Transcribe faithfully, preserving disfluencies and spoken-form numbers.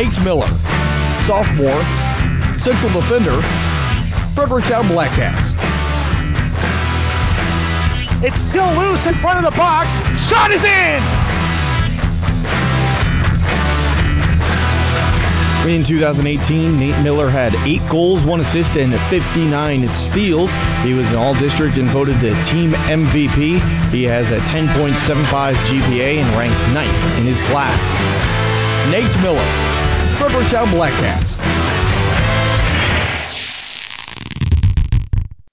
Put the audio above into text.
Nate Miller, sophomore, central defender, Fredericktown Blackcats. It's still loose in front of the box. Shot is in! In two thousand eighteen, Nate Miller had eight goals, one assist, and fifty-nine steals. He was an all-district and voted the team M V P. He has a ten point seven five G P A and ranks ninth in his class. Nate Miller, Fredericktown Blackcats.